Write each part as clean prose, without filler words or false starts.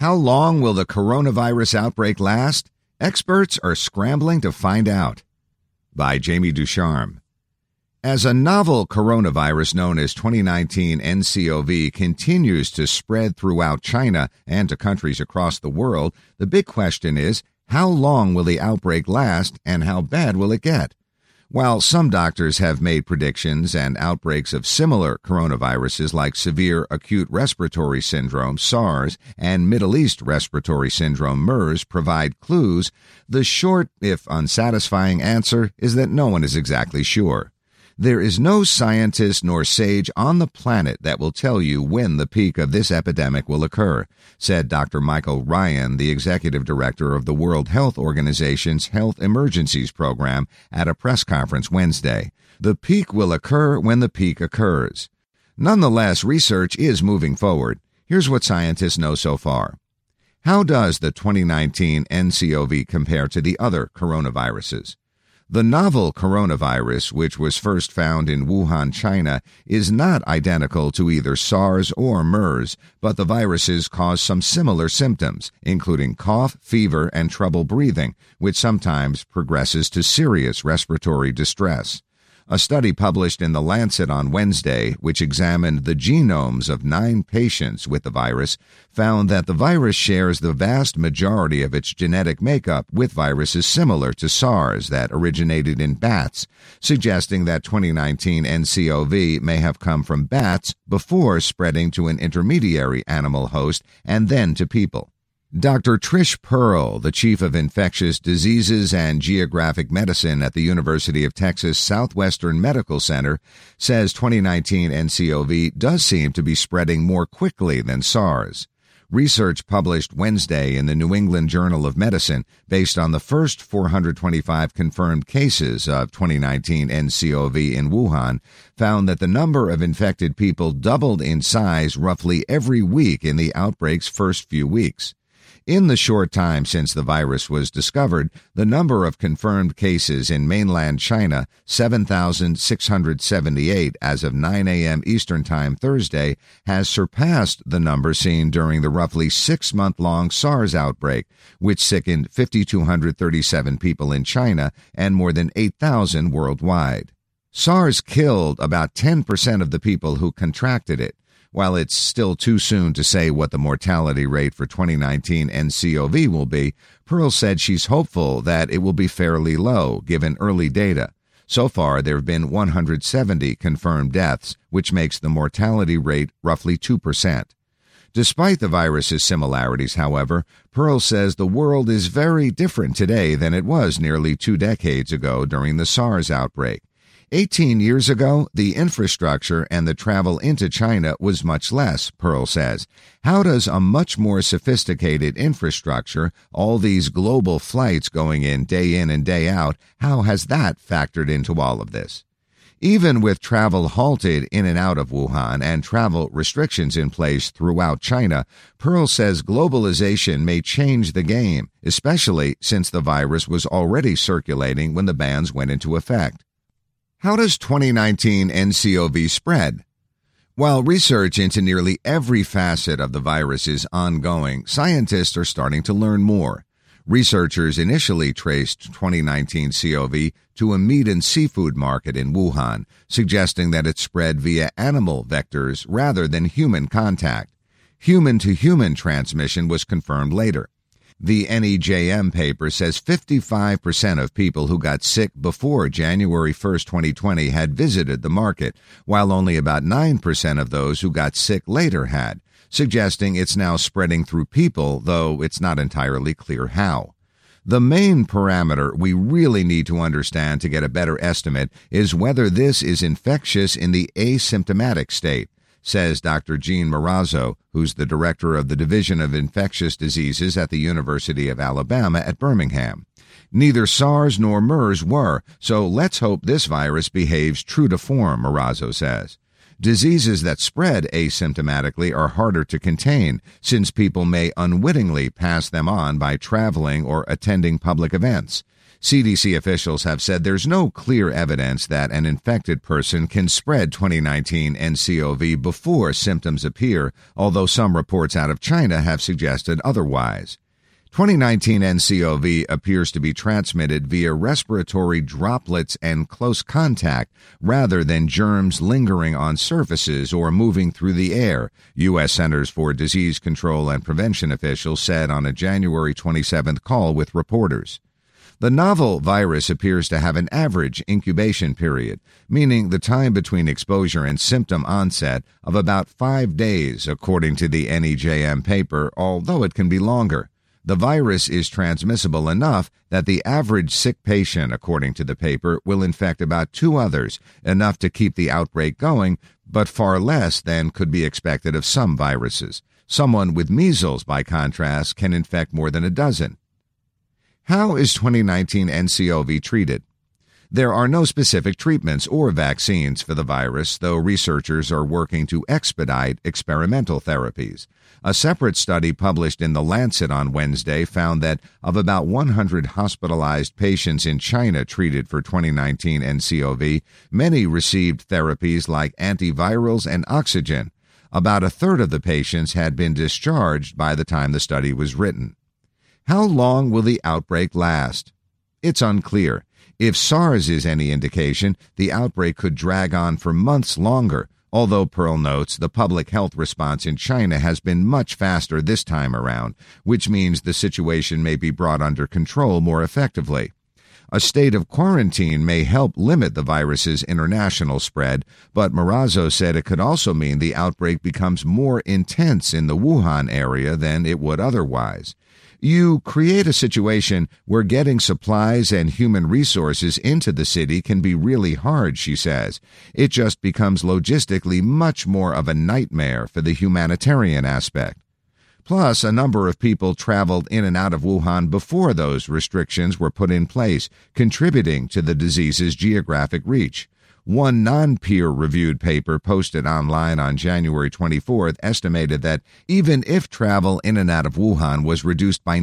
How long will the coronavirus outbreak last? Experts are scrambling to find out. By Jamie Ducharme. As a novel coronavirus known as 2019 nCoV continues to spread throughout China and to countries across the world, the big question is, how long will the outbreak last and how bad will it get? While some doctors have made predictions and outbreaks of similar coronaviruses like severe acute respiratory syndrome, SARS, and Middle East respiratory syndrome, MERS, provide clues, the short, if unsatisfying answer is that no one is exactly sure. There is no scientist nor sage on the planet that will tell you when the peak of this epidemic will occur, said Dr. Michael Ryan, the executive director of the World Health Organization's Health Emergencies Program, at a press conference Wednesday. The peak will occur when the peak occurs. Nonetheless, research is moving forward. Here's what scientists know so far. How does the 2019 nCoV compare to the other coronaviruses? The novel coronavirus, which was first found in Wuhan, China, is not identical to either SARS or MERS, but the viruses cause some similar symptoms, including cough, fever, and trouble breathing, which sometimes progresses to serious respiratory distress. A study published in The Lancet on Wednesday, which examined the genomes of 9 patients with the virus, found that the virus shares the vast majority of its genetic makeup with viruses similar to SARS that originated in bats, suggesting that 2019 nCoV may have come from bats before spreading to an intermediary animal host and then to people. Dr. Trish Pearl, the chief of infectious diseases and geographic medicine at the University of Texas Southwestern Medical Center, says 2019 nCoV does seem to be spreading more quickly than SARS. Research published Wednesday in the New England Journal of Medicine, based on the first 425 confirmed cases of 2019 nCoV in Wuhan, found that the number of infected people doubled in size roughly every week in the outbreak's first few weeks. In the short time since the virus was discovered, the number of confirmed cases in mainland China, 7,678 as of 9 a.m. Eastern Time Thursday, has surpassed the number seen during the roughly 6-month-long SARS outbreak, which sickened 5,237 people in China and more than 8,000 worldwide. SARS killed about 10% of the people who contracted it. While it's still too soon to say what the mortality rate for 2019 nCoV will be, Pearl said she's hopeful that it will be fairly low, given early data. So far, there have been 170 confirmed deaths, which makes the mortality rate roughly 2%. Despite the virus's similarities, however, Pearl says the world is very different today than it was nearly 2 decades ago during the SARS outbreak. 18 years ago, the infrastructure and the travel into China was much less, Pearl says. How does a much more sophisticated infrastructure, all these global flights going in and day out, how has that factored into all of this? Even with travel halted in and out of Wuhan and travel restrictions in place throughout China, Pearl says globalization may change the game, especially since the virus was already circulating when the bans went into effect. How does 2019 nCoV spread? While research into nearly every facet of the virus is ongoing, scientists are starting to learn more. Researchers initially traced 2019 CoV to a meat and seafood market in Wuhan, suggesting that it spread via animal vectors rather than human contact. Human-to-human transmission was confirmed later. The NEJM paper says 55% of people who got sick before January 1, 2020 had visited the market, while only about 9% of those who got sick later had, suggesting it's now spreading through people, though it's not entirely clear how. The main parameter we really need to understand to get a better estimate is whether this is infectious in the asymptomatic state, says Dr. Jean Marazzo, who's the director of the Division of Infectious Diseases at the University of Alabama at Birmingham. Neither SARS nor MERS were, so let's hope this virus behaves true to form, Marazzo says. Diseases that spread asymptomatically are harder to contain, since people may unwittingly pass them on by traveling or attending public events. CDC officials have said there's no clear evidence that an infected person can spread 2019 nCoV before symptoms appear, although some reports out of China have suggested otherwise. 2019 nCoV appears to be transmitted via respiratory droplets and close contact rather than germs lingering on surfaces or moving through the air, U.S. Centers for Disease Control and Prevention officials said on a January 27th call with reporters. The novel virus appears to have an average incubation period, meaning the time between exposure and symptom onset of about 5 days, according to the NEJM paper, although it can be longer. The virus is transmissible enough that the average sick patient, according to the paper, will infect about 2 others, enough to keep the outbreak going, but far less than could be expected of some viruses. Someone with measles, by contrast, can infect more than a dozen. How is 2019 nCoV treated? There are no specific treatments or vaccines for the virus, though researchers are working to expedite experimental therapies. A separate study published in The Lancet on Wednesday found that of about 100 hospitalized patients in China treated for 2019 nCoV, many received therapies like antivirals and oxygen. About a third of the patients had been discharged by the time the study was written. How long will the outbreak last? It's unclear. If SARS is any indication, the outbreak could drag on for months longer, although Pearl notes the public health response in China has been much faster this time around, which means the situation may be brought under control more effectively. A state of quarantine may help limit the virus's international spread, but Marazzo said it could also mean the outbreak becomes more intense in the Wuhan area than it would otherwise. You create a situation where getting supplies and human resources into the city can be really hard, she says. It just becomes logistically much more of a nightmare for the humanitarian aspect. Plus, a number of people traveled in and out of Wuhan before those restrictions were put in place, contributing to the disease's geographic reach. One non-peer-reviewed paper posted online on January 24th estimated that even if travel in and out of Wuhan was reduced by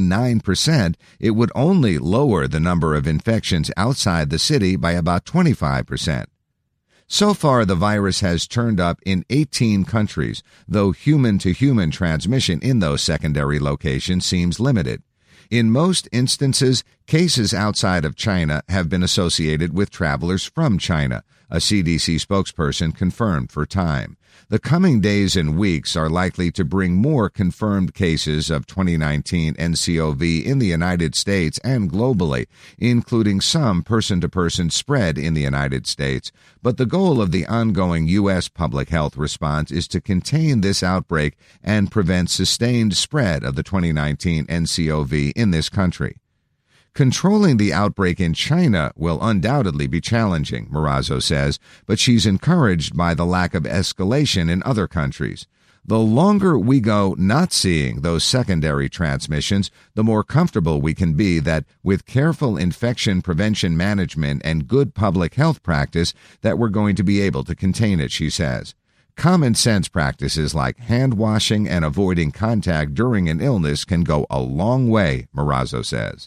99%, it would only lower the number of infections outside the city by about 25%. So far, the virus has turned up in 18 countries, though human-to-human transmission in those secondary locations seems limited. In most instances, cases outside of China have been associated with travelers from China, a CDC spokesperson confirmed for Time. The coming days and weeks are likely to bring more confirmed cases of 2019 nCoV in the United States and globally, including some person-to-person spread in the United States. But the goal of the ongoing U.S. public health response is to contain this outbreak and prevent sustained spread of the 2019 nCoV in this country. Controlling the outbreak in China will undoubtedly be challenging, Marazzo says, but she's encouraged by the lack of escalation in other countries. The longer we go not seeing those secondary transmissions, the more comfortable we can be that with careful infection prevention management and good public health practice that we're going to be able to contain it, she says. Common sense practices like hand washing and avoiding contact during an illness can go a long way, Marazzo says.